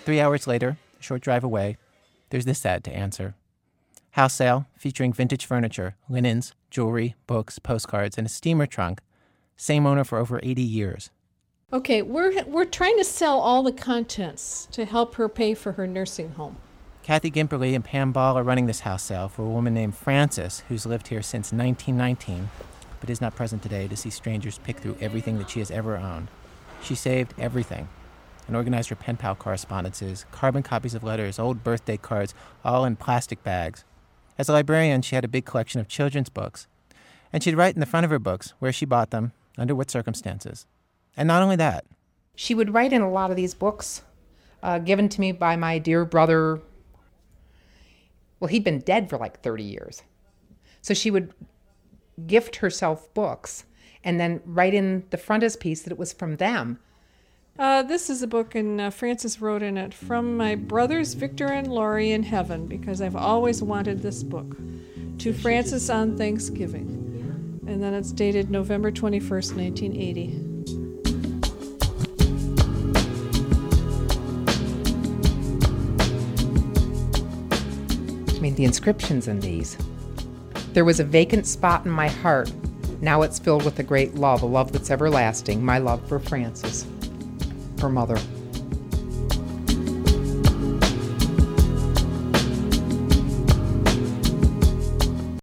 3 hours later, a short drive away, there's this ad to answer. House sale featuring vintage furniture, linens, jewelry, books, postcards, and a steamer trunk. Same owner for over 80 years. Okay, we're trying to sell all the contents to help her pay for her nursing home. Kathy Gimperly and Pam Ball are running this house sale for a woman named Frances, who's lived here since 1919, but is not present today to see strangers pick through everything that she has ever owned. She saved everything and organized her pen pal correspondences, carbon copies of letters, old birthday cards, all in plastic bags. As a librarian, she had a big collection of children's books, and she'd write in the front of her books where she bought them, under what circumstances. And not only that. She would write in a lot of these books given to me by my dear brother. Well, he'd been dead for like 30 years. So she would gift herself books and then write in the frontispiece that it was from them. This is a book, and Frances wrote in it, "From my brothers Victor and Laurie in heaven, because I've always wanted this book. To Frances on Thanksgiving." And then it's dated November 21st, 1980. I mean, the inscriptions in these. There was a vacant spot in my heart. Now it's filled with a great love, a love that's everlasting, my love for Frances, her mother.